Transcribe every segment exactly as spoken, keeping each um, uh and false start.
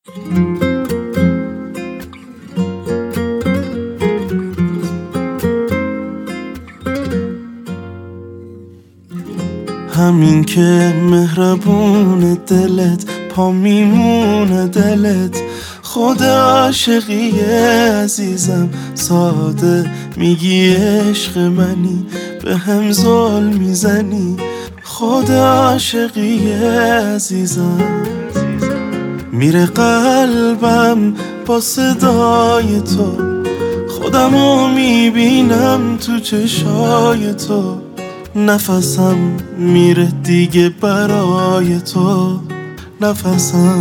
همین که مهربون دلت پا میمونه دلت، خود عاشقیه عزیزم، ساده میگی عشق منی، به هم ظلم میزنی، خود عاشقیه عزیزم. میره قلبم با صدای تو، خودمو میبینم تو چشای تو، نفسم میره دیگه برای تو، نفسم.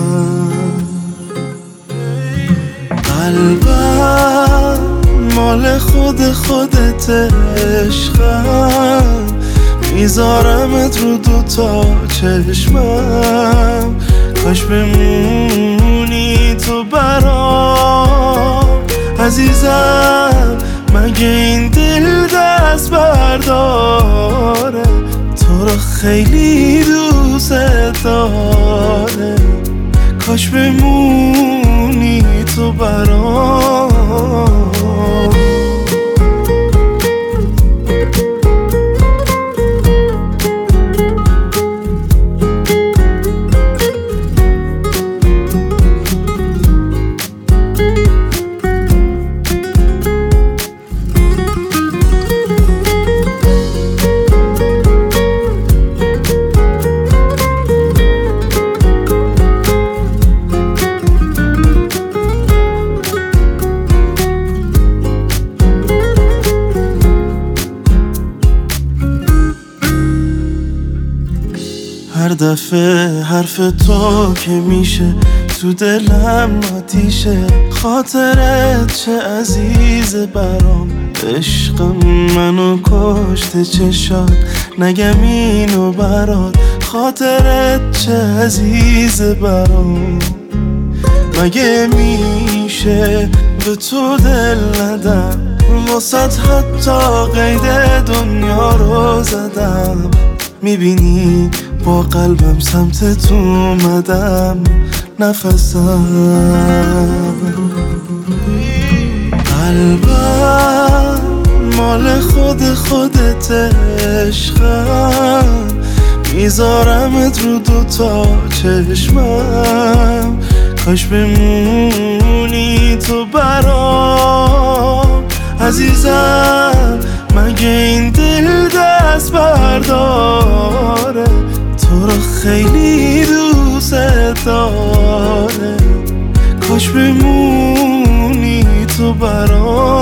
قلبم مال خود خودت عشقم، میذارمت رو دوتا چشمم، کاش بمونی تو برام عزیزم. مگه این دل دست برداره، تو رو خیلی دوست داره، کاش بمونی تو برام. هر دفعه حرف تو که میشه تو دلم آتیشه، خاطرت چه عزیز برام، عشقم منو کشته چشات، نگم اینو برات، خاطرت چه عزیز برام. مگه میشه به تو دل ندم، واسط حتی قید دنیا رو زدم، میبینی با قلبم سمت تو اومدم، نفسم. قلبم مال خود خودت عشقم، میذارمت رو دوتا چشمم، کاش بمونی تو برام عزیزم. مگه این دل دست برداره، تو رو خیلی دوست داره، کاش بمونی تو برام.